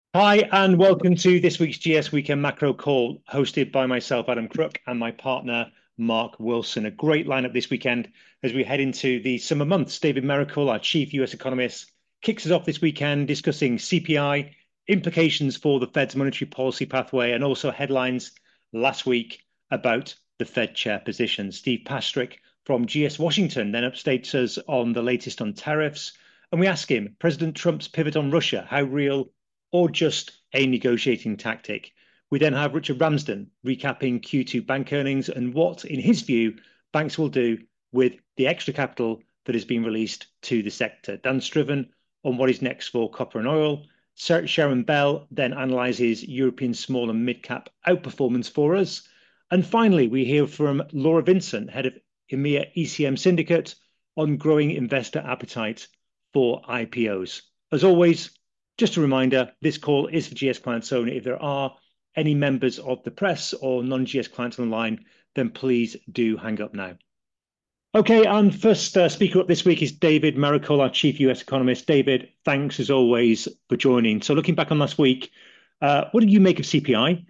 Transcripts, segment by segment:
Hi, and welcome to this week's GS Weekend Macro Call, hosted by myself, Adam Crook, and my partner, Mark Wilson. A great lineup this weekend as we head into the summer months. David Merrickle, our chief US economist, kicks us off this weekend discussing CPI, implications for the Fed's monetary policy pathway, and also headlines last week about the Fed chair position. Steve Pastrick from GS Washington then updates us on the latest on tariffs. And we ask him, President Trump's pivot on Russia, how real or just a negotiating tactic? We then have Richard Ramsden recapping Q2 bank earnings and what, in his view, banks will do with the extra capital that has been released to the sector. Dan Striven on what is next for copper and oil. Sharon Bell then analyses European small and mid-cap outperformance for us. And finally, we hear from Laura Vincent, head of EMEA ECM Syndicate, on growing investor appetite for IPOs. As always, just a reminder, this call is for GS clients only. If there are any members of the press or non-GS clients on the line, then please do hang up now. Okay, and first speaker up this week is David Merrickle, our chief US economist. David, thanks as always for joining. So looking back on last week, what did you make of CPI?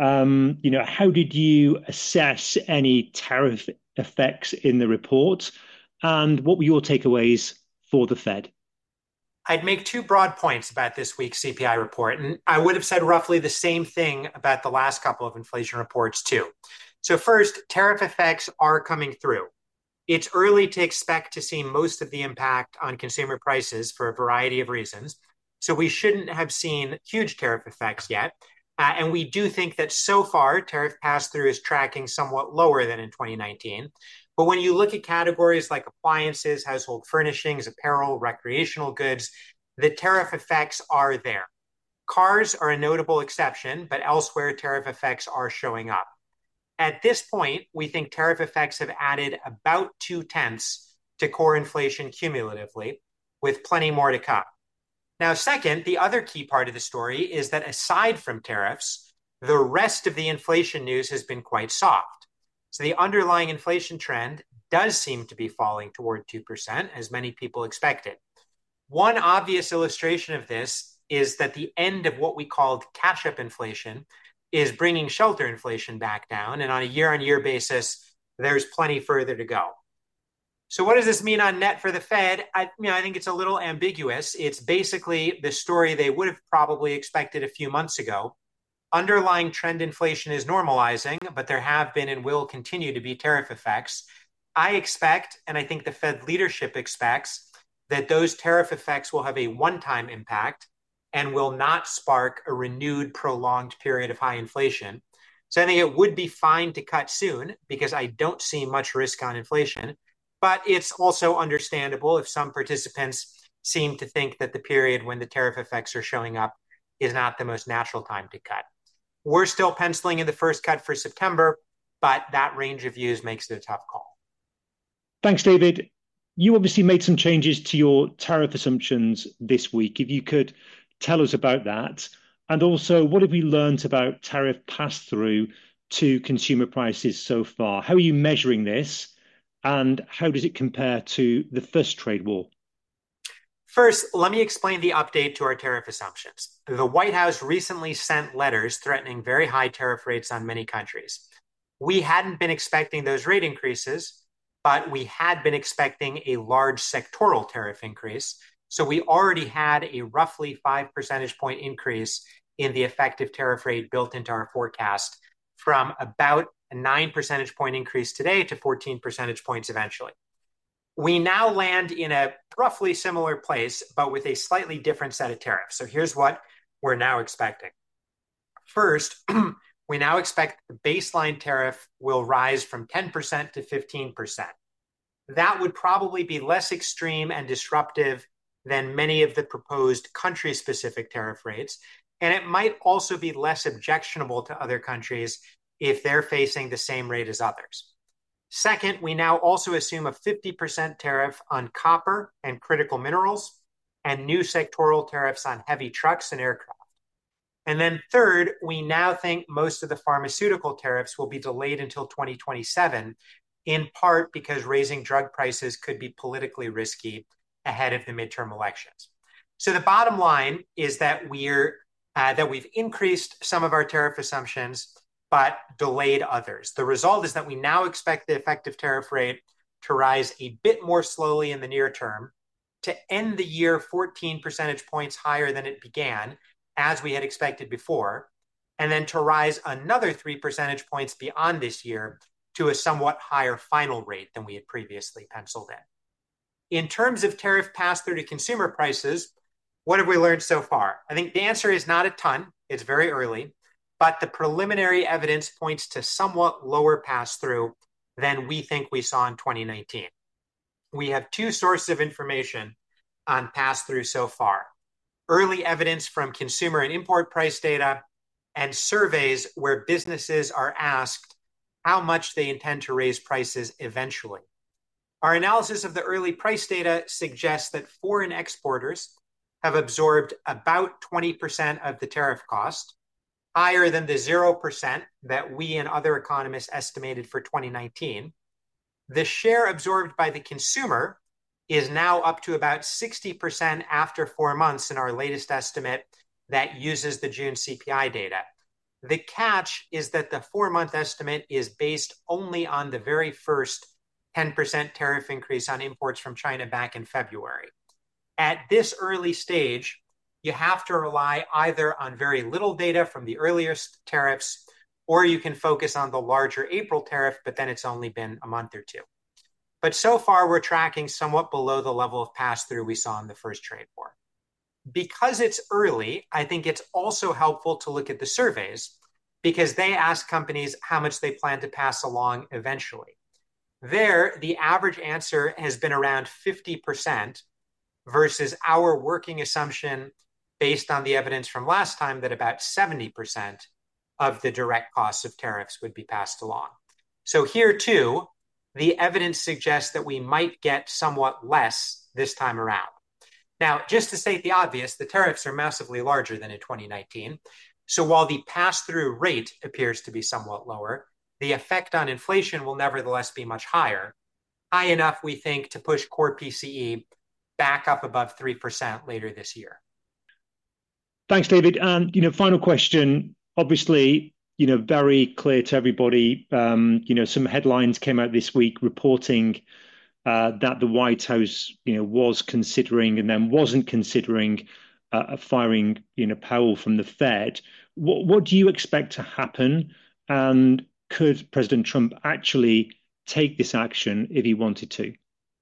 How did you assess any tariff effects in the report? And what were your takeaways for the Fed? I'd make two broad points about this week's CPI report, and I would have said roughly the same thing about the last couple of inflation reports too. So first, tariff effects are coming through. It's early to expect to see most of the impact on consumer prices for a variety of reasons. So we shouldn't have seen huge tariff effects yet. And we do think that so far, tariff pass-through is tracking somewhat lower than in 2019. But when you look at categories like appliances, household furnishings, apparel, recreational goods, the tariff effects are there. Cars are a notable exception, but elsewhere, tariff effects are showing up. At this point, we think tariff effects have added about 0.2 to core inflation cumulatively, with plenty more to come. Now, second, the other key part of the story is that aside from tariffs, the rest of the inflation news has been quite soft. So the underlying inflation trend does seem to be falling toward 2%, as many people expected. One obvious illustration of this is that the end of what we called catch-up inflation is bringing shelter inflation back down. And on a year-on-year basis, there's plenty further to go. So what does this mean on net for the Fed? I think it's a little ambiguous. It's basically the story they would have probably expected a few months ago. Underlying trend inflation is normalizing, but there have been and will continue to be tariff effects. I expect, and I think the Fed leadership expects, that those tariff effects will have a one-time impact and will not spark a renewed, prolonged period of high inflation. So I think it would be fine to cut soon because I don't see much risk on inflation. But it's also understandable if some participants seem to think that the period when the tariff effects are showing up is not the most natural time to cut. We're still penciling in the first cut for September, but that range of views makes it a tough call. Thanks, David. You obviously made some changes to your tariff assumptions this week. If you could tell us about that. And also, what have we learned about tariff pass-through to consumer prices so far? How are you measuring this? And how does it compare to the first trade war? First, let me explain the update to our tariff assumptions. The White House recently sent letters threatening very high tariff rates on many countries. We hadn't been expecting those rate increases, but we had been expecting a large sectoral tariff increase. So we already had a roughly 5 percentage point increase in the effective tariff rate built into our forecast from about a 9 percentage point increase today to 14 percentage points eventually. We now land in a roughly similar place, but with a slightly different set of tariffs. So here's what we're now expecting. First, we now expect the baseline tariff will rise from 10% to 15%. That would probably be less extreme and disruptive than many of the proposed country-specific tariff rates. And it might also be less objectionable to other countries if they're facing the same rate as others. Second, we now also assume a 50% tariff on copper and critical minerals and new sectoral tariffs on heavy trucks and aircraft. And then third, we now think most of the pharmaceutical tariffs will be delayed until 2027, in part because raising drug prices could be politically risky ahead of the midterm elections. So the bottom line is that we're that we've increased some of our tariff assumptions, but delayed others. The result is that we now expect the effective tariff rate to rise a bit more slowly in the near term, to end the year 14 percentage points higher than it began, as we had expected before, and then to rise another 3 percentage points beyond this year to a somewhat higher final rate than we had previously penciled in. In terms of tariff pass-through to consumer prices, what have we learned so far? I think the answer is not a ton. It's very early, but the preliminary evidence points to somewhat lower pass-through than we think we saw in 2019. We have two sources of information on pass-through so far: early evidence from consumer and import price data, and surveys where businesses are asked how much they intend to raise prices eventually. Our analysis of the early price data suggests that foreign exporters have absorbed about 20% of the tariff cost, higher than the 0% that we and other economists estimated for 2019. The share absorbed by the consumer is now up to about 60% after 4 months in our latest estimate that uses the June CPI data. The catch is that the 4-month estimate is based only on the very first 10% tariff increase on imports from China back in February. At this early stage, you have to rely either on very little data from the earliest tariffs, or you can focus on the larger April tariff, but then it's only been a month or two. But so far, we're tracking somewhat below the level of pass-through we saw in the first trade war. Because it's early, I think it's also helpful to look at the surveys, because they ask companies how much they plan to pass along eventually. There, the average answer has been around 50%, versus our working assumption based on the evidence from last time that about 70% of the direct costs of tariffs would be passed along. So here too, the evidence suggests that we might get somewhat less this time around. Now, just to state the obvious, the tariffs are massively larger than in 2019. So while the pass-through rate appears to be somewhat lower, the effect on inflation will nevertheless be much higher, high enough, we think, to push core PCE back up above 3% later this year. Thanks, David. And, final question, obviously, very clear to everybody, some headlines came out this week reporting that the White House, was considering and then wasn't considering firing, Powell from the Fed. What do you expect to happen? And could President Trump actually take this action if he wanted to?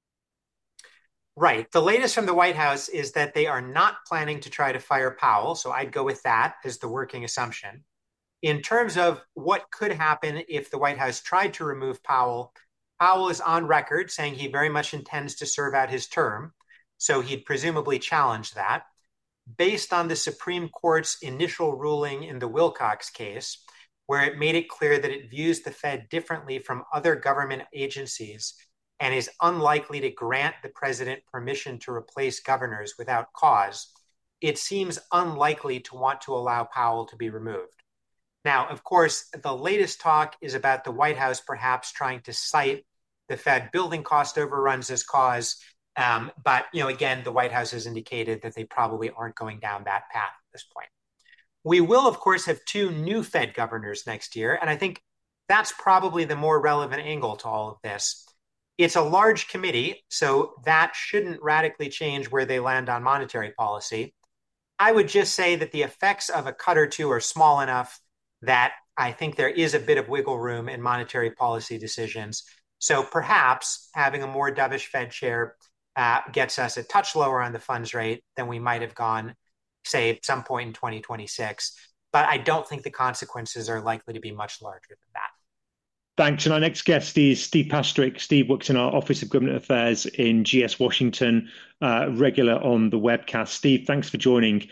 Right. The latest from the White House is that they are not planning to try to fire Powell. So I'd go with that as the working assumption. In terms of what could happen if the White House tried to remove Powell, Powell is on record saying he very much intends to serve out his term. So he'd presumably challenge that. Based on the Supreme Court's initial ruling in the Wilcox case, where it made it clear that it views the Fed differently from other government agencies and is unlikely to grant the president permission to replace governors without cause, it seems unlikely to want to allow Powell to be removed. Now, of course, the latest talk is about the White House perhaps trying to cite the Fed building cost overruns as cause. But, again, the White House has indicated that they probably aren't going down that path at this point. We will, of course, have 2 new Fed governors next year. And I think that's probably the more relevant angle to all of this. It's a large committee, so that shouldn't radically change where they land on monetary policy. I would just say that the effects of a cut or two are small enough that I think there is a bit of wiggle room in monetary policy decisions. So perhaps having a more dovish Fed chair gets us a touch lower on the funds rate than we might have gone, say, at some point in 2026. But I don't think the consequences are likely to be much larger than that. Thanks. And our next guest is Steve Pastrick. Steve works in our Office of Government Affairs in GS Washington, regular on the webcast. Steve, thanks for joining.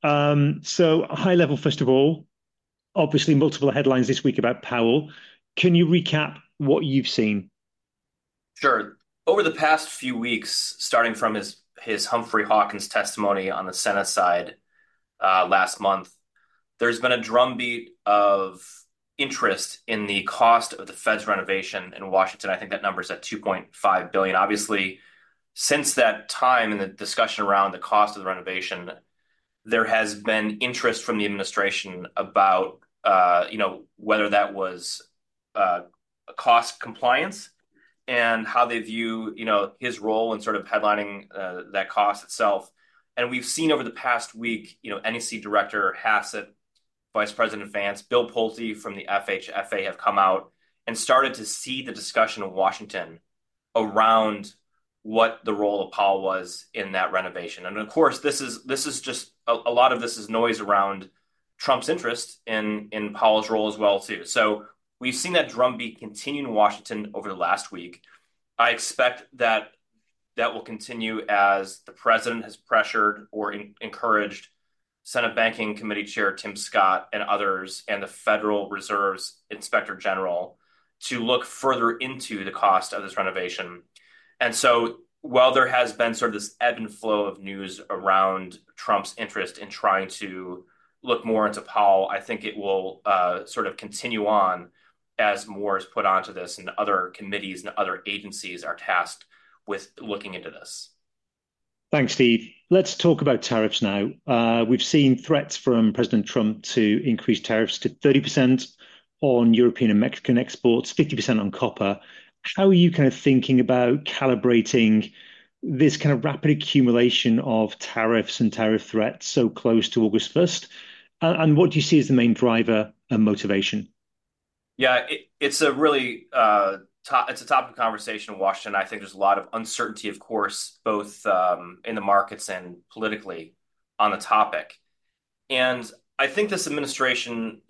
So high level, first of all, obviously multiple headlines this week about Powell. Can you recap what you've seen? Sure. Over the past few weeks, starting from his Humphrey Hawkins testimony on the Senate side last month, there's been a drumbeat of interest in the cost of the Fed's renovation in Washington. I think that number is at $2.5 billion. Obviously, since that time in the discussion around the cost of the renovation, there has been interest from the administration about, whether that was uh, cost compliance and how they view, his role in sort of headlining that cost itself. And we've seen over the past week, NEC Director Hassett, Vice President Vance, Bill Pulte from the FHFA have come out and started to see the discussion in Washington around what the role of Powell was in that renovation. And of course, this is just a lot of this is noise around Trump's interest in Powell's role as well too. So we've seen that drumbeat continue in Washington over the last week. I expect that that will continue as the president has pressured or encouraged Senate Banking Committee Chair Tim Scott and others, and the Federal Reserve's Inspector General to look further into the cost of this renovation. And so, while there has been sort of this ebb and flow of news around Trump's interest in trying to look more into Powell, I think it will sort of continue on as more is put onto this, and other committees and other agencies are tasked with looking into this. Thanks, Steve. Let's talk about tariffs now. We've seen threats from President Trump to increase tariffs to 30% on European and Mexican exports, 50% on copper. How are you kind of thinking about calibrating this kind of rapid accumulation of tariffs and tariff threats so close to August 1st? And what do you see as the main driver and motivation? Yeah, it's a really it's a topic of conversation in Washington. I think there's a lot of uncertainty, of course, both in the markets and politically on the topic. And I think this administration,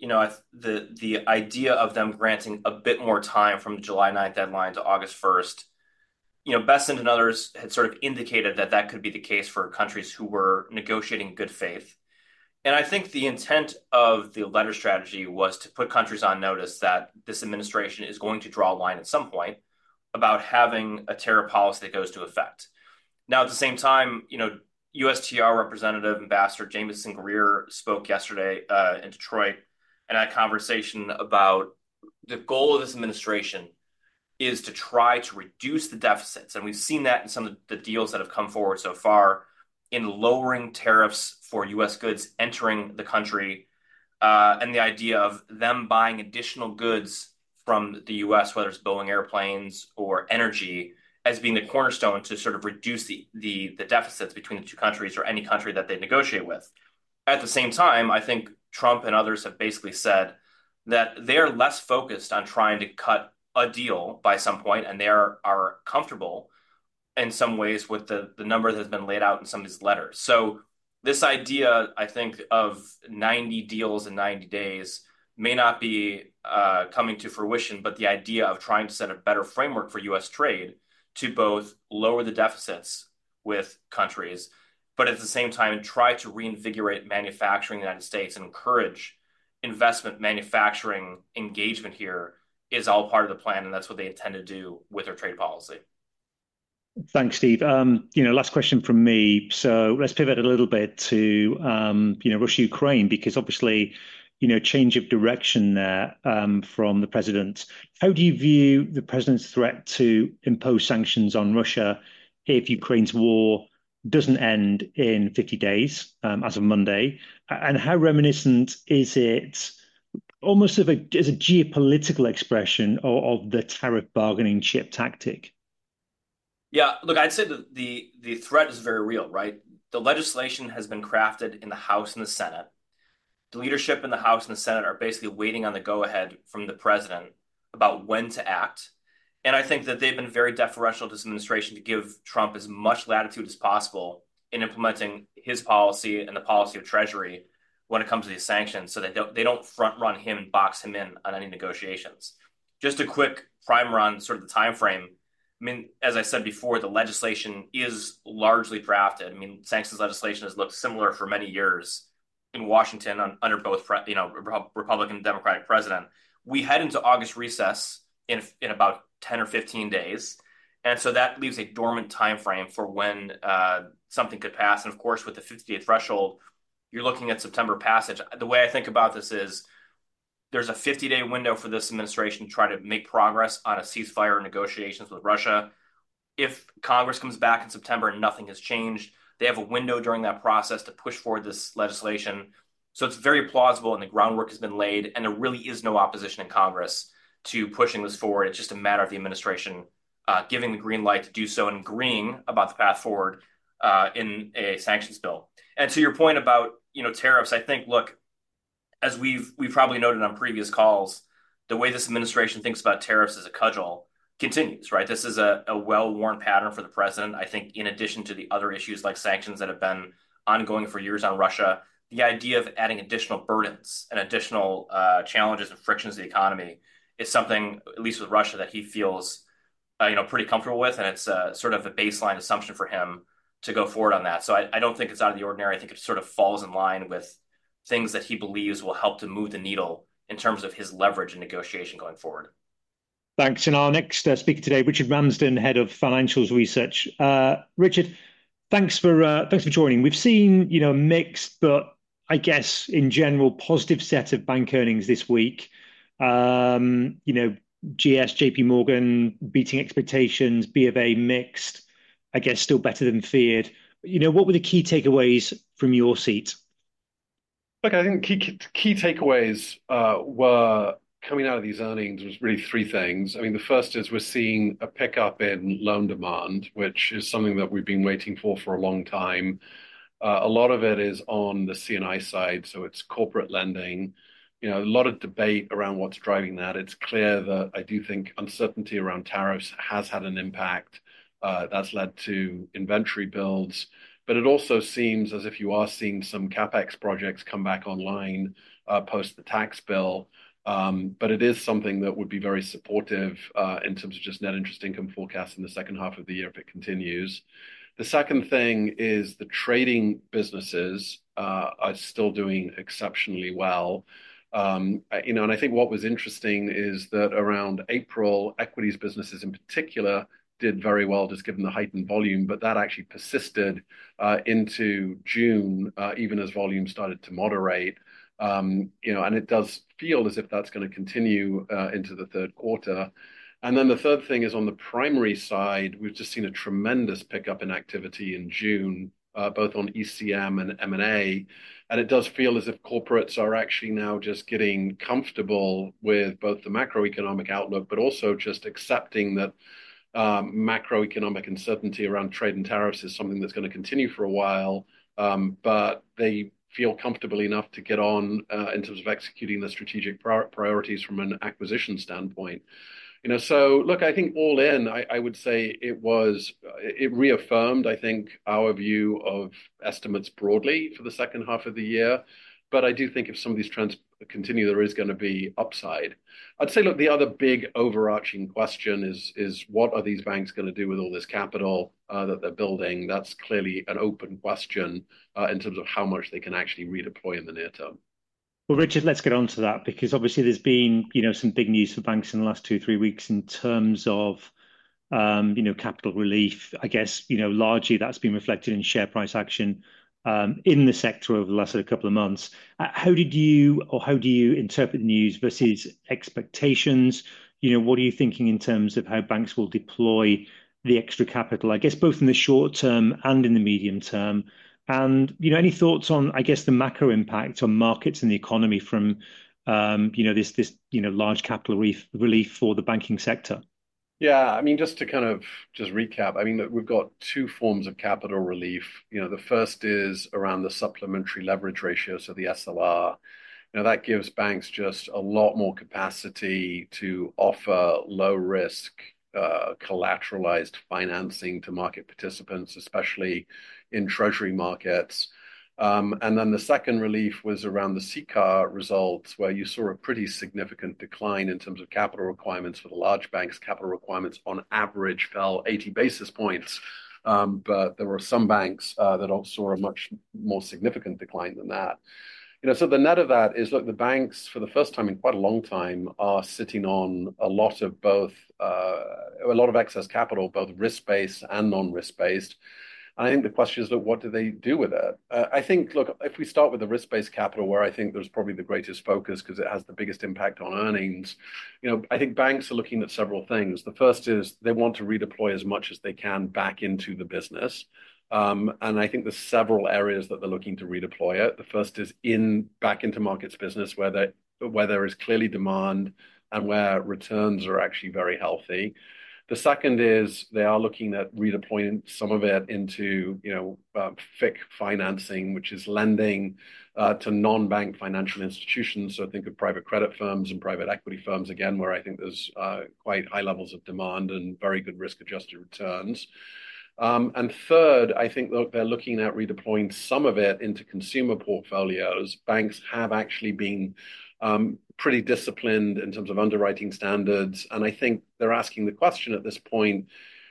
the idea of them granting a bit more time from the July 9th deadline to August 1st, Bessent and others had sort of indicated that that could be the case for countries who were negotiating in good faith. And I think the intent of the letter strategy was to put countries on notice that this administration is going to draw a line at some point about having a tariff policy that goes to effect. Now, at the same time, USTR Representative Ambassador Jamieson Greer spoke yesterday in Detroit and had a conversation about the goal of this administration is to try to reduce the deficits. And we've seen that in some of the deals that have come forward so far in lowering tariffs for U.S. goods entering the country, and the idea of them buying additional goods from the U.S., whether it's Boeing airplanes or energy, as being the cornerstone to sort of reduce the deficits between the two countries or any country that they negotiate with. At the same time, I think Trump and others have basically said that they are less focused on trying to cut a deal by some point, and they are comfortable in some ways with the number that has been laid out in some of these letters. So this idea, I think, of 90 deals in 90 days may not be coming to fruition, but the idea of trying to set a better framework for U.S. trade to both lower the deficits with countries, but at the same time try to reinvigorate manufacturing in the United States and encourage investment manufacturing engagement here is all part of the plan, and that's what they intend to do with their trade policy. Thanks, Steve. Last question from me. So let's pivot a little bit to, Russia, Ukraine, because obviously, change of direction there from the president. How do you view the president's threat to impose sanctions on Russia if Ukraine's war doesn't end in 50 days, as of Monday? And how reminiscent is it almost as a geopolitical expression of the tariff bargaining chip tactic? Yeah, look, I'd say that the threat is very real, right? The legislation has been crafted in the House and the Senate. The leadership in the House and the Senate are basically waiting on the go-ahead from the president about when to act. And I think that they've been very deferential to this administration to give Trump as much latitude as possible in implementing his policy and the policy of Treasury when it comes to these sanctions, so that they don't front run him and box him in on any negotiations. Just a quick primer on sort of the time frame. I mean, as I said before, the legislation is largely drafted. I mean, sanctions legislation has looked similar for many years in Washington under both, Republican and Democratic president. We head into August recess in about 10 or 15 days. And so that leaves a dormant time frame for when something could pass. And of course, with the 50-day threshold, you're looking at September passage. The way I think about this is there's a 50-day window for this administration to try to make progress on a ceasefire negotiations with Russia. If Congress comes back in September and nothing has changed, They have a window during that process to push forward this legislation. So it's very plausible, and the groundwork has been laid, and there really is no opposition in Congress to pushing this forward. It's just a matter of the administration giving the green light to do so and agreeing about the path forward in a sanctions bill. And to your point about tariffs, I think, look, as we've probably noted on previous calls, the way this administration thinks about tariffs as a cudgel continues, right? This is a well-worn pattern for the president. I think in addition to the other issues like sanctions that have been ongoing for years on Russia, the idea of adding additional burdens and additional challenges and frictions to the economy is something, at least with Russia, that he feels pretty comfortable with, and it's sort of a baseline assumption for him to go forward on that. So I don't think it's out of the ordinary. I think it sort of falls in line with things that he believes will help to move the needle in terms of his leverage and negotiation going forward. Thanks. And our next speaker today, Richard Ramsden, head of financials research. Richard, thanks for joining. We've seen mixed, but I guess in general positive set of bank earnings this week. GS, JP Morgan beating expectations, B of A mixed, I guess still better than feared. What were the key takeaways from your seat? Look, I think key takeaways were coming out of these earnings was really three things. I mean, the first is we're seeing a pickup in loan demand, which is something that we've been waiting for a long time. A lot of it is on the C&I side, so it's corporate lending. A lot of debate around what's driving that. It's clear that I do think uncertainty around tariffs has had an impact. That's led to inventory builds. But it also seems as if you are seeing some CapEx projects come back online post the tax bill. But it is something that would be very supportive in terms of just net interest income forecast in the second half of the year if it continues. The second thing is the trading businesses are still doing exceptionally well. And I think what was interesting is that around April, equities businesses in particular did very well, just given the heightened volume, but that actually persisted into June, even as volume started to moderate. And it does feel as if that's going to continue into the third quarter. And then the third thing is on the primary side, we've just seen a tremendous pickup in activity in June, both on ECM and M&A. And it does feel as if corporates are actually now just getting comfortable with both the macroeconomic outlook, but also just accepting that macroeconomic uncertainty around trade and tariffs is something that's going to continue for a while. But they feel comfortable enough to get on in terms of executing the strategic priorities from an acquisition standpoint. So look, I think all in, I would say it reaffirmed, I think, our view of estimates broadly for the second half of the year. But I do think if some of these trends continue, there is going to be upside. I'd say, look, the other big overarching question is what are these banks going to do with all this capital that they're building? That's clearly an open question in terms of how much they can actually redeploy in the near term. Well, Richard, let's get on to that because obviously there's been, some big news for banks in the last 2-3 weeks in terms of, capital relief. I guess, largely that's been reflected in share price action in the sector over the last couple of months. How do you interpret the news versus expectations? What are you thinking in terms of how banks will deploy the extra capital, I guess, both in the short term and in the medium term? And, any thoughts on, I guess, the macro impact on markets and the economy from, this large capital relief for the banking sector? Yeah, I mean, just to kind of just recap, I mean, we've got two forms of capital relief. The first is around the supplementary leverage ratio, so the SLR. That gives banks just a lot more capacity to offer low risk collateralized financing to market participants, especially in treasury markets. And then the second relief was around the CCAR results, where you saw a pretty significant decline in terms of capital requirements for the large banks. Capital requirements on average fell 80 basis points. But there were some banks that also saw a much more significant decline than that. So the net of that is, look, the banks, for the first time in quite a long time, are sitting on a lot of excess capital, both risk-based and non-risk-based. And I think the question is, look, what do they do with it? I think, look, if we start with the risk-based capital, where I think there's probably the greatest focus because it has the biggest impact on earnings, I think banks are looking at several things. The first is they want to redeploy as much as they can back into the business. And I think there's several areas that they're looking to redeploy it. The first is back into markets business where there is clearly demand and where returns are actually very healthy. The second is they are looking at redeploying some of it into, FIC financing, which is lending to non-bank financial institutions. So think of private credit firms and private equity firms, again, where I think there's quite high levels of demand and very good risk-adjusted returns. And third, I think they're looking at redeploying some of it into consumer portfolios. Banks have actually been pretty disciplined in terms of underwriting standards. And I think they're asking the question at this point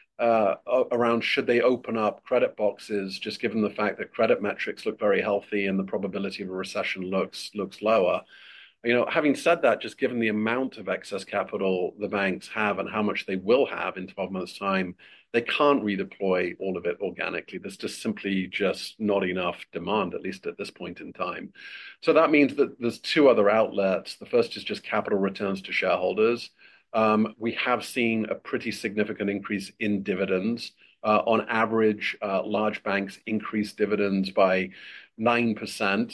around should they open up credit boxes, just given the fact that credit metrics look very healthy and the probability of a recession looks lower. Having said that, just given the amount of excess capital the banks have and how much they will have in 12 months' time, they can't redeploy all of it organically. There's just not enough demand, at least at this point in time. So that means that there's two other outlets. The first is just capital returns to shareholders. We have seen a pretty significant increase in dividends. On average, large banks increase dividends by 9%,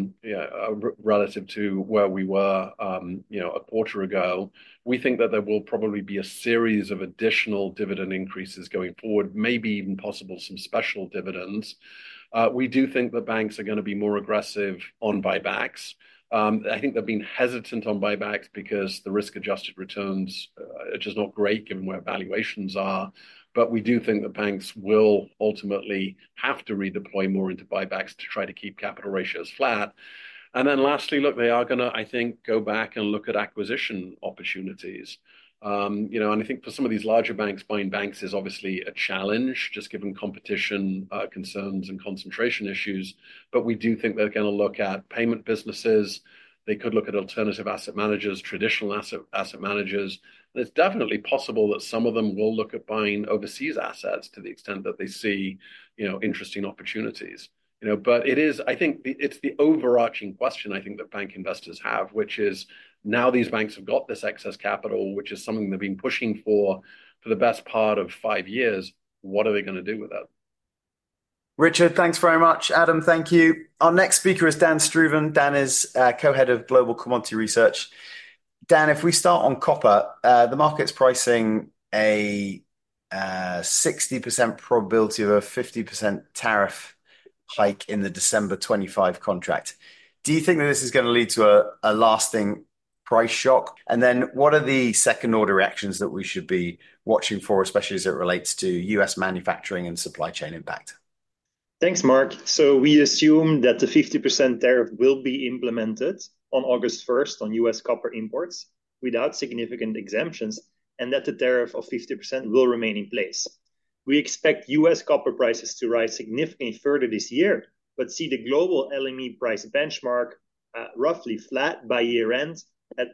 relative to where we were, a quarter ago. We think that there will probably be a series of additional dividend increases going forward, maybe even possible some special dividends. We do think that banks are going to be more aggressive on buybacks. I think they've been hesitant on buybacks because the risk-adjusted returns are just not great given where valuations are. But we do think that banks will ultimately have to redeploy more into buybacks to try to keep capital ratios flat. And then lastly, look, they are going to, I think, go back and look at acquisition opportunities. And I think for some of these larger banks, buying banks is obviously a challenge, just given competition concerns and concentration issues. But we do think they're going to look at payment businesses. They could look at alternative asset managers, traditional asset managers. And it's definitely possible that some of them will look at buying overseas assets to the extent that they see, interesting opportunities. But I think it's the overarching question I think that bank investors have, which is now these banks have got this excess capital, which is something they've been pushing for the best part of 5 years. What are they going to do with it? Richard, thanks very much. Adam, thank you. Our next speaker is Dan Struven. Dan is co-head of Global Commodity Research. Dan, if we start on copper, the market's pricing a 60% probability of a 50% tariff hike in the December 25 contract. Do you think that this is going to lead to a lasting price shock? And then what are the second order reactions that we should be watching for, especially as it relates to US manufacturing and supply chain impact? Thanks, Mark. So we assume that the 50% tariff will be implemented on August 1st on US copper imports without significant exemptions, and that the tariff of 50% will remain in place. We expect US copper prices to rise significantly further this year, but see the global LME price benchmark roughly flat by year end at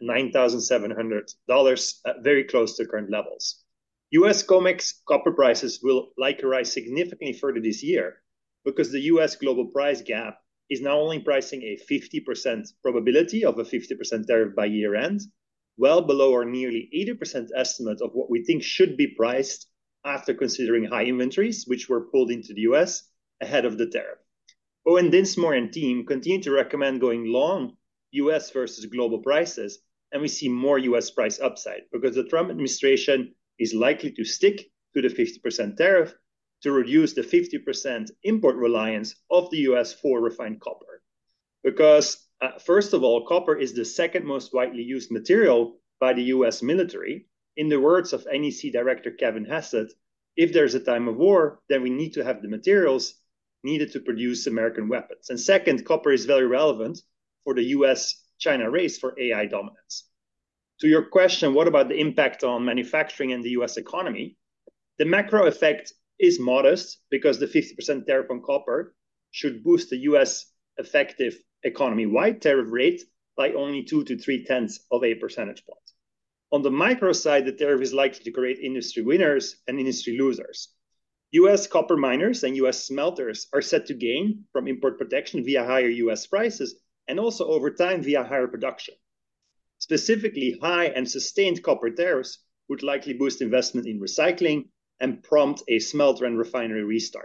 $9,700, very close to current levels. US COMEX copper prices will likely rise significantly further this year because the US global price gap is now only pricing a 50% probability of a 50% tariff by year end, well below our nearly 80% estimate of what we think should be priced after considering high inventories, which were pulled into the US ahead of the tariff. Owen Dinsmore and team continue to recommend going long US versus global prices, and we see more US price upside because the Trump administration is likely to stick to the 50% tariff to reduce the 50% import reliance of the US for refined copper. Because, first of all, copper is the second most widely used material by the US military. In the words of NEC Director Kevin Hassett, if there's a time of war, then we need to have the materials needed to produce American weapons. And second, copper is very relevant for the US-China race for AI dominance. To your question, what about the impact on manufacturing and the US economy? The macro effect is modest because the 50% tariff on copper should boost the US effective economy-wide tariff rate by only 2 to 3/10 of a percentage point. On the micro side, the tariff is likely to create industry winners and industry losers. US copper miners and US smelters are set to gain from import protection via higher US prices and also over time via higher production. Specifically, high and sustained copper tariffs would likely boost investment in recycling and prompt a smelter and refinery restart.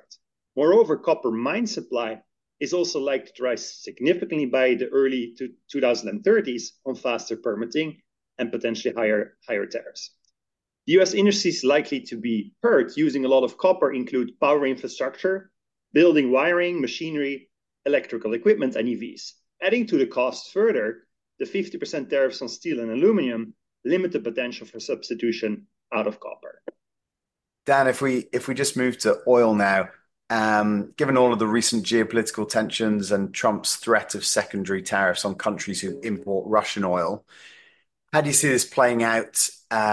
Moreover, copper mine supply is also likely to rise significantly by the early 2030s on faster permitting and potentially higher tariffs. The US industries likely to be hurt using a lot of copper include power infrastructure, building wiring, machinery, electrical equipment, and EVs. Adding to the cost further, the 50% tariffs on steel and aluminum limit the potential for substitution out of copper. Dan, if we just move to oil now, given all of the recent geopolitical tensions and Trump's threat of secondary tariffs on countries who import Russian oil, how do you see this playing out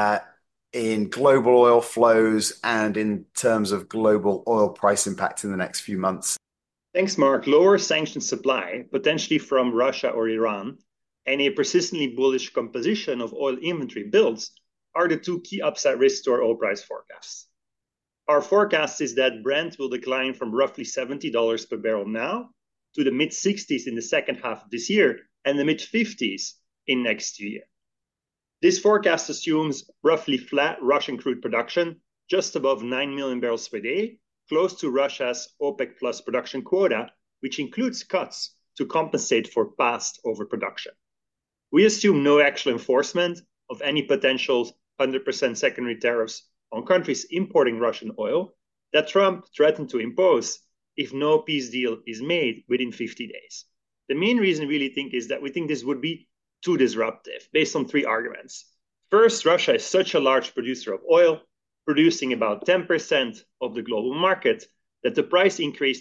in global oil flows and in terms of global oil price impact in the next few months? Thanks, Mark. Lower sanctioned supply, potentially from Russia or Iran, and a persistently bullish composition of oil inventory builds are the two key upside risks to our oil price forecasts. Our forecast is that Brent will decline from roughly $70 per barrel now to the mid-60s in the second half of this year and the mid-50s in next year. This forecast assumes roughly flat Russian crude production, just above 9 million barrels per day, close to Russia's OPEC plus production quota, which includes cuts to compensate for past overproduction. We assume no actual enforcement of any potential 100% secondary tariffs on countries importing Russian oil that Trump threatened to impose if no peace deal is made within 50 days. The main reason we really think is that we think this would be too disruptive, based on three arguments. First, Russia is such a large producer of oil, producing about 10% of the global market, that the price increase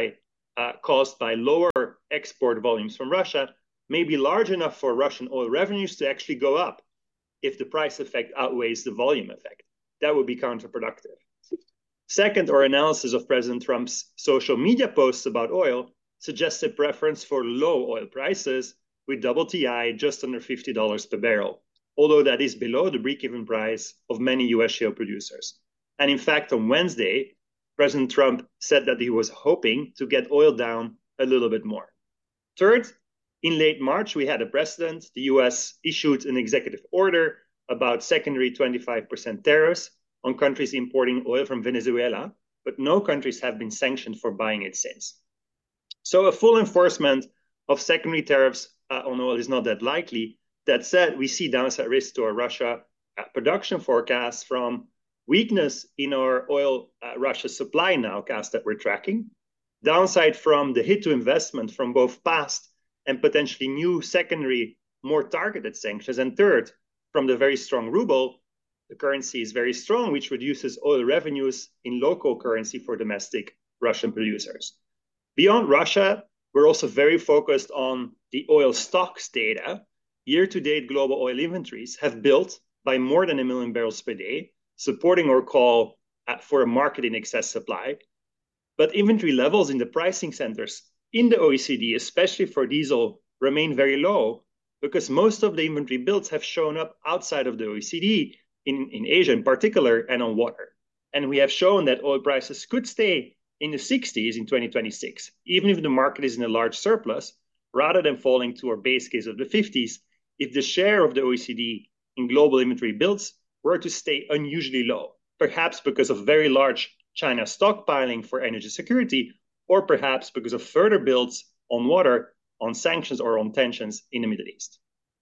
caused by lower export volumes from Russia may be large enough for Russian oil revenues to actually go up if the price effect outweighs the volume effect. That would be counterproductive. Second, our analysis of President Trump's social media posts about oil suggests a preference for low oil prices with WTI just under $50 per barrel, although that is below the break-even price of many US shale producers. And in fact, on Wednesday, President Trump said that he was hoping to get oil down a little bit more. Third, in late March, we had a precedent. The US issued an executive order about secondary 25% tariffs on countries importing oil from Venezuela, but no countries have been sanctioned for buying it since. So a full enforcement of secondary tariffs on oil is not that likely. That said, we see downside risks to our Russia production forecasts from weakness in our oil Russia supply nowcast that we're tracking, downside from the hit to investment from both past and potentially new secondary, more targeted sanctions, and third, from the very strong ruble. The currency is very strong, which reduces oil revenues in local currency for domestic Russian producers. Beyond Russia, we're also very focused on the oil stocks data. Year-to-date global oil inventories have built by more than 1 million barrels per day, supporting our call for a market in excess supply. But inventory levels in the pricing centers in the OECD, especially for diesel, remain very low because most of the inventory builds have shown up outside of the OECD, in Asia in particular, and on water. And we have shown that oil prices could stay in the 60s in 2026, even if the market is in a large surplus, rather than falling to our base case of the 50s, if the share of the OECD in global inventory builds were to stay unusually low, perhaps because of very large China stockpiling for energy security, or perhaps because of further builds on water, on sanctions, or on tensions in the Middle East.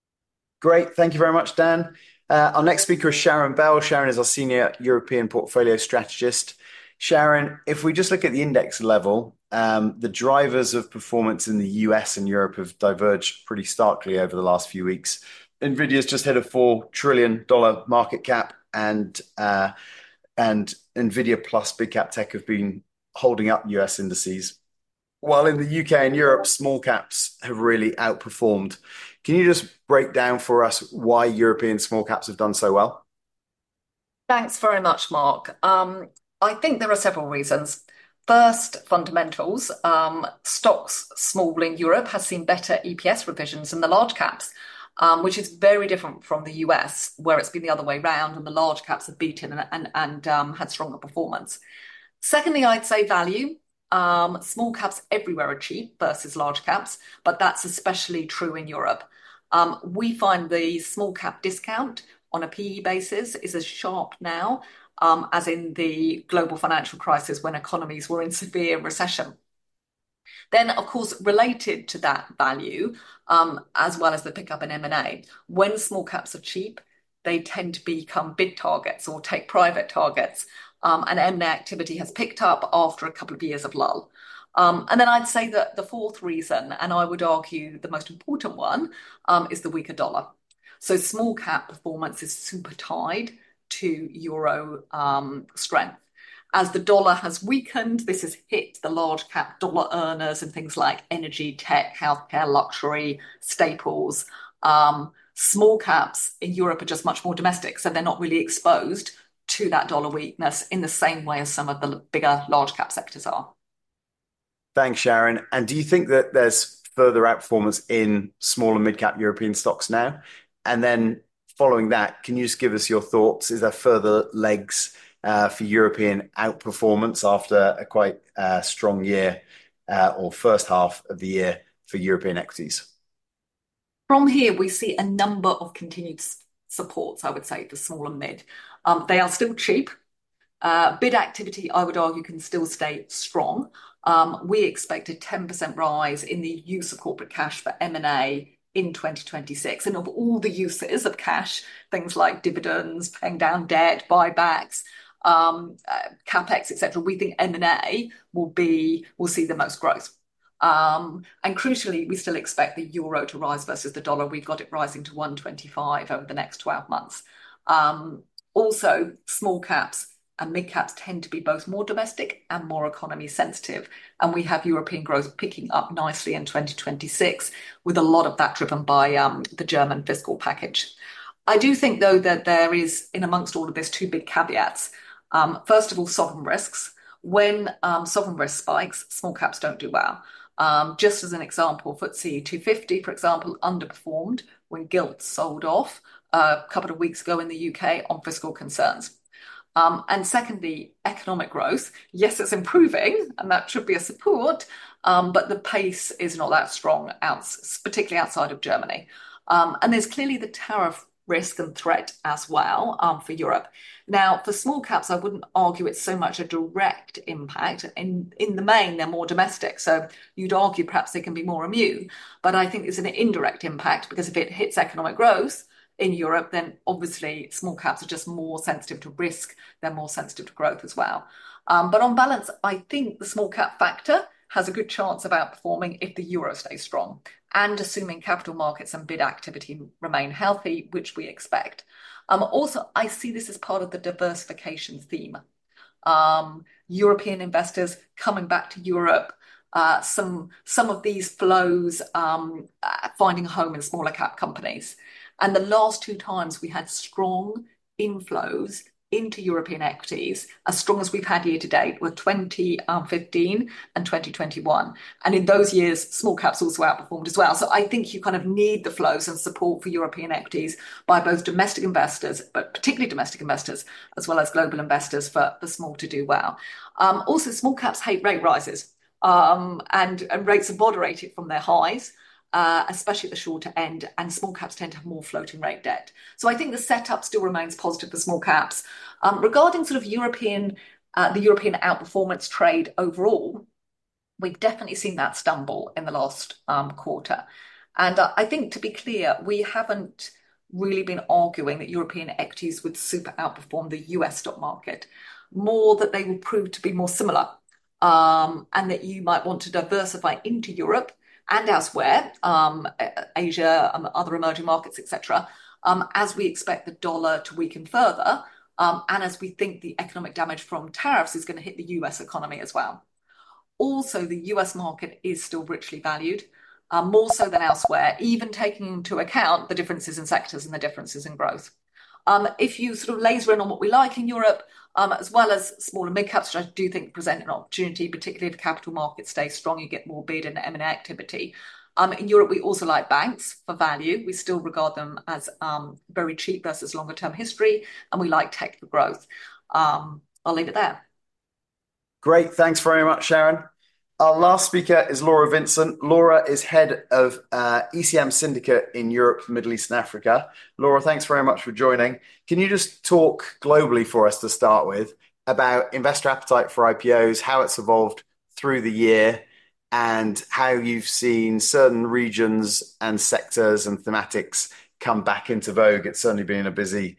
Great. Thank you very much, Dan. Our next speaker is Sharon Bell. Sharon is our senior European portfolio strategist. Sharon, if we just look at the index level, the drivers of performance in the US and Europe have diverged pretty starkly over the last few weeks. Nvidia's just hit a $4 trillion market cap, and Nvidia plus big cap tech have been holding up US indices. While in the UK and Europe, small caps have really outperformed. Can you just break down for us why European small caps have done so well? Thanks very much, Mark. I think there are several reasons. First, fundamentals. Stocks small in Europe has seen better EPS revisions than the large caps, which is very different from the US, where it's been the other way around and the large caps have beaten and had stronger performance. Secondly, I'd say value. Small caps everywhere are cheap versus large caps, but that's especially true in Europe. We find the small cap discount on a PE basis is as sharp now as in the global financial crisis when economies were in severe recession. Then, of course, related to that value, as well as the pickup in M&A, when small caps are cheap, they tend to become bid targets or take private targets. And M&A activity has picked up after a couple of years of lull. And then I'd say that the fourth reason, and I would argue the most important one, is the weaker dollar. So small cap performance is super tied to euro strength. As the dollar has weakened, this has hit the large cap dollar earners and things like energy, tech, healthcare, luxury, staples. Small caps in Europe are just much more domestic, so they're not really exposed to that dollar weakness in the same way as some of the bigger large cap sectors are. Thanks, Sharon. And do you think that there's further outperformance in small and mid-cap European stocks now? And then following that, can you just give us your thoughts? Is there further legs for European outperformance after a quite strong year or first half of the year for European equities? From here, we see a number of continued supports, I would say, for small and mid. They are still cheap. Bid activity, I would argue, can still stay strong. We expect a 10% rise in the use of corporate cash for M&A in 2026. And of all the uses of cash, things like dividends, paying down debt, buybacks, capex, etc., we think M&A will see the most growth. And crucially, we still expect the euro to rise versus the dollar. We've got it rising to 125 over the next 12 months. Also, small caps and mid caps tend to be both more domestic and more economy sensitive. And we have European growth picking up nicely in 2026, with a lot of that driven by the German fiscal package. I do think, though, that there is, in amongst all of this, two big caveats. First of all, sovereign risks. When sovereign risk spikes, small caps don't do well. Just as an example, FTSE 250, for example, underperformed when gilt sold off a couple of weeks ago in the UK on fiscal concerns. And secondly, economic growth. Yes, it's improving, and that should be a support, but the pace is not that strong, particularly outside of Germany. And there's clearly the tariff risk and threat as well for Europe. Now, for small caps, I wouldn't argue it's so much a direct impact. In the main, they're more domestic, so you'd argue perhaps they can be more immune. But I think it's an indirect impact, because if it hits economic growth in Europe, then obviously small caps are just more sensitive to risk. They're more sensitive to growth as well. But on balance, I think the small cap factor has a good chance of outperforming if the euro stays strong, and assuming capital markets and bid activity remain healthy, which we expect. Also, I see this as part of the diversification theme. European investors coming back to Europe, some of these flows finding a home in smaller cap companies. And the last two times we had strong inflows into European equities, as strong as we've had year to date, were 2015 and 2021. And in those years, small caps also outperformed as well. So I think you kind of need the flows and support for European equities by both domestic investors, but particularly domestic investors, as well as global investors for small to do well. Also, small caps hate rate rises, and rates are moderated from their highs. Especially at the shorter end, and small caps tend to have more floating rate debt. So I think the setup still remains positive for small caps. Regarding sort of the European outperformance trade overall, we've definitely seen that stumble in the last quarter. And I think, to be clear, we haven't really been arguing that European equities would super outperform the US stock market, more that they will prove to be more similar, and that you might want to diversify into Europe and elsewhere, Asia, other emerging markets, etc., as we expect the dollar to weaken further, and as we think the economic damage from tariffs is going to hit the US economy as well. Also, the US market is still richly valued, more so than elsewhere, even taking into account the differences in sectors and the differences in growth. If you sort of laser in on what we like in Europe, as well as small and mid caps, which I do think present an opportunity, particularly if capital markets stay strong, you get more bid and M&A activity. In Europe, we also like banks for value. We still regard them as very cheap versus longer term history, and we like tech for growth. I'll leave it there. Great. Thanks very much, Sharon. Our last speaker is Laura Vincent. Laura is head of ECM Syndicate in Europe, Middle East, and Africa. Laura, thanks very much for joining. Can you just talk globally for us to start with about investor appetite for IPOs, how it's evolved through the year, and how you've seen certain regions and sectors and thematics come back into vogue? It's certainly been a busy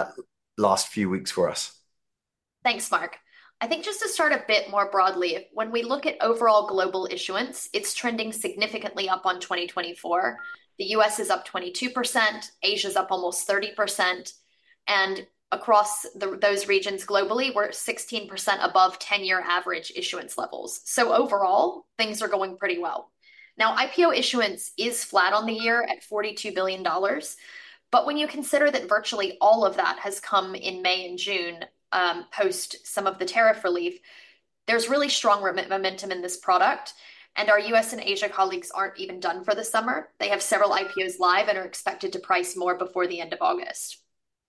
last few weeks for us. Thanks, Mark. I think just to start a bit more broadly, when we look at overall global issuance, it's trending significantly up on 2024. The US is up 22%, Asia's up almost 30%, and across those regions globally, we're 16% above 10-year average issuance levels. So overall, things are going pretty well. Now, IPO issuance is flat on the year at $42 billion, but when you consider that virtually all of that has come in May and June, post some of the tariff relief, there's really strong momentum in this product. And our US and Asia colleagues aren't even done for the summer. They have several IPOs live and are expected to price more before the end of August.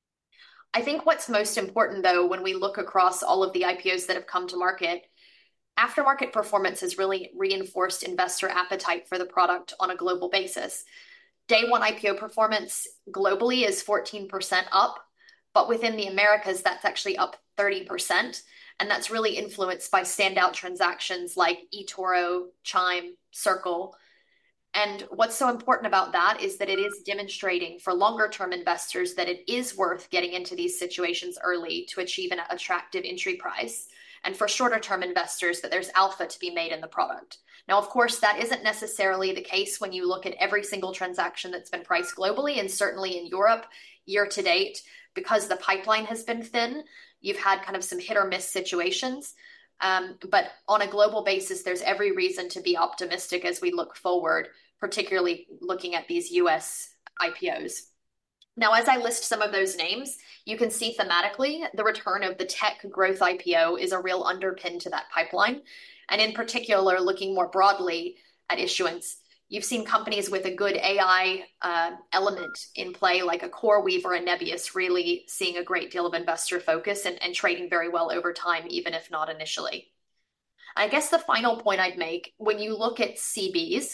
I think what's most important, though, when we look across all of the IPOs that have come to market, aftermarket performance has really reinforced investor appetite for the product on a global basis. Day one IPO performance globally is 14% up, but within the Americas, that's actually up 30%. And that's really influenced by standout transactions like eToro, Chime, Circle. And what's so important about that is that it is demonstrating for longer term investors that it is worth getting into these situations early to achieve an attractive entry price. And for shorter term investors, that there's alpha to be made in the product. Now, of course, that isn't necessarily the case when you look at every single transaction that's been priced globally, and certainly in Europe year to date, because the pipeline has been thin, you've had kind of some hit or miss situations. But on a global basis, there's every reason to be optimistic as we look forward, particularly looking at these US IPOs. Now, as I list some of those names, you can see thematically the return of the tech growth IPO is a real underpin to that pipeline. And in particular, looking more broadly at issuance, you've seen companies with a good AI element in play, like a CoreWeave or a Nebius, really seeing a great deal of investor focus and trading very well over time, even if not initially. I guess the final point I'd make, when you look at CBs,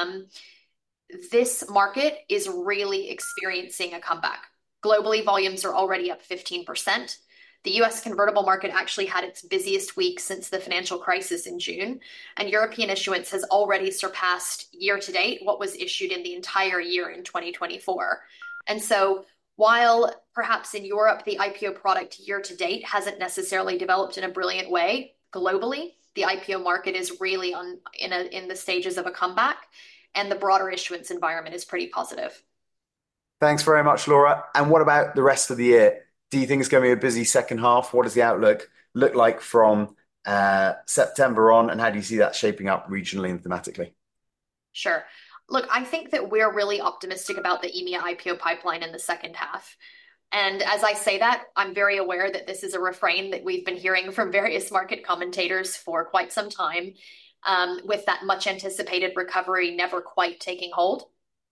this market is really experiencing a comeback. Globally, volumes are already up 15%. The US convertible market actually had its busiest week since the financial crisis in June, and European issuance has already surpassed year to date what was issued in the entire year in 2024. And so while perhaps in Europe, the IPO product year to date hasn't necessarily developed in a brilliant way, globally, the IPO market is really in the stages of a comeback, and the broader issuance environment is pretty positive. Thanks very much, Laura. And what about the rest of the year? Do you think it's going to be a busy second half? What does the outlook look like from September on, and how do you see that shaping up regionally and thematically? Sure. Look, I think that we're really optimistic about the EMEA IPO pipeline in the second half. And as I say that, I'm very aware that this is a refrain that we've been hearing from various market commentators for quite some time, with that much anticipated recovery never quite taking hold.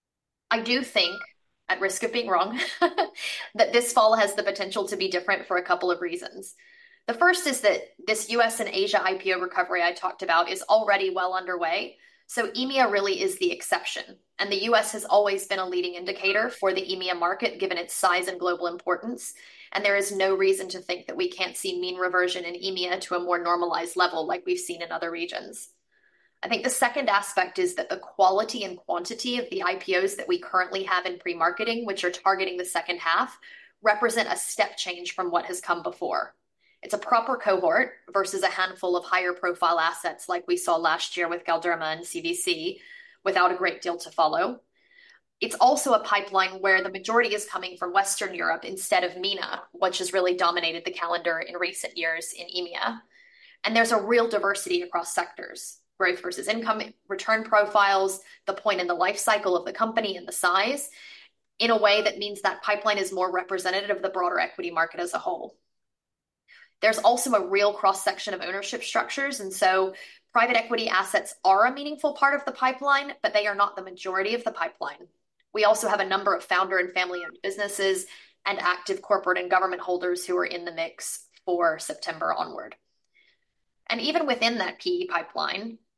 I do think, at risk of being wrong, that this fall has the potential to be different for a couple of reasons. The first is that this US and Asia IPO recovery I talked about is already well underway. So EMEA really is the exception. And the US has always been a leading indicator for the EMEA market, given its size and global importance. And there is no reason to think that we can't see mean reversion in EMEA to a more normalized level like we've seen in other regions. I think the second aspect is that the quality and quantity of the IPOs that we currently have in pre-marketing, which are targeting the second half, represent a step change from what has come before. It's a proper cohort versus a handful of higher profile assets like we saw last year with Galderma and CVC, without a great deal to follow. It's also a pipeline where the majority is coming from Western Europe instead of MENA, which has really dominated the calendar in recent years in EMEA. And there's a real diversity across sectors. Growth versus income, return profiles, the point in the life cycle of the company and the size, in a way that means that pipeline is more representative of the broader equity market as a whole. There's also a real cross-section of ownership structures, and so private equity assets are a meaningful part of the pipeline, but they are not the majority of the pipeline. We also have a number of founder and family-owned businesses and active corporate and government holders who are in the mix for September onward. And even within that PE pipeline,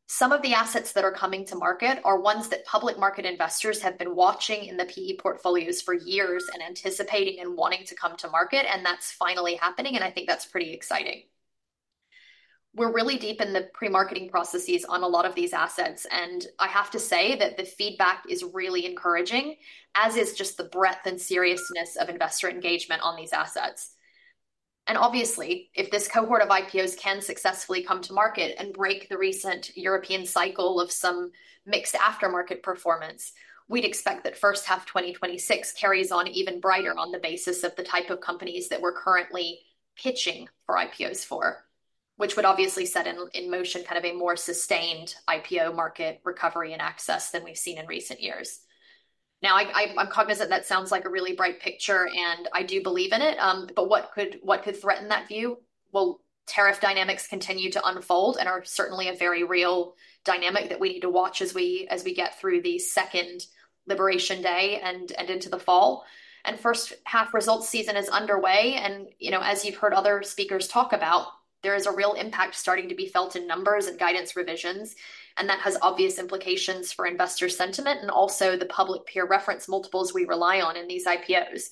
Some of the assets that are coming to market are ones that public market investors have been watching in the PE portfolios for years and anticipating and wanting to come to market. And that's finally happening. And I think that's pretty exciting. We're really deep in the pre-marketing processes on a lot of these assets. And I have to say that the feedback is really encouraging, as is just the breadth and seriousness of investor engagement on these assets. And obviously, if this cohort of IPOs can successfully come to market and break the recent European cycle of some mixed aftermarket performance, we'd expect that first half 2026 carries on even brighter on the basis of the type of companies that we're currently pitching for IPOs for, which would obviously set in motion kind of a more sustained IPO market recovery and access than we've seen in recent years. Now, I'm cognizant that sounds like a really bright picture, and I do believe in it. But what could threaten that view? Well, tariff dynamics continue to unfold and are certainly a very real dynamic that we need to watch as we get through the second Liberation Day and into the fall. And first half results season is underway, and as you've heard other speakers talk about, there is a real impact starting to be felt in numbers and guidance revisions. And that has obvious implications for investor sentiment and also the public peer reference multiples we rely on in these IPOs.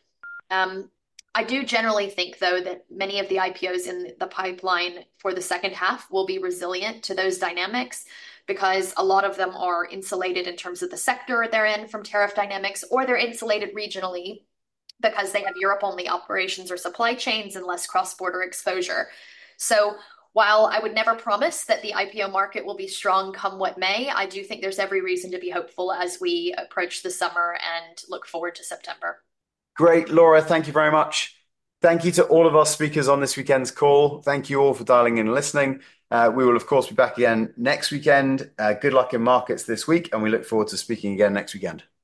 I do generally think, though, that many of the IPOs in the pipeline for the second half will be resilient to those dynamics because a lot of them are insulated in terms of the sector they're in from tariff dynamics, or they're insulated regionally because they have Europe-only operations or supply chains and less cross-border exposure. So while I would never promise that the IPO market will be strong come what may, I do think there's every reason to be hopeful as we approach the summer and look forward to September. Great, Laura. Thank you very much. Thank you to all of our speakers on this weekend's call. Thank you all for dialing in and listening. We will, of course, be back again next weekend. Good luck in markets this week, and we look forward to speaking again next weekend.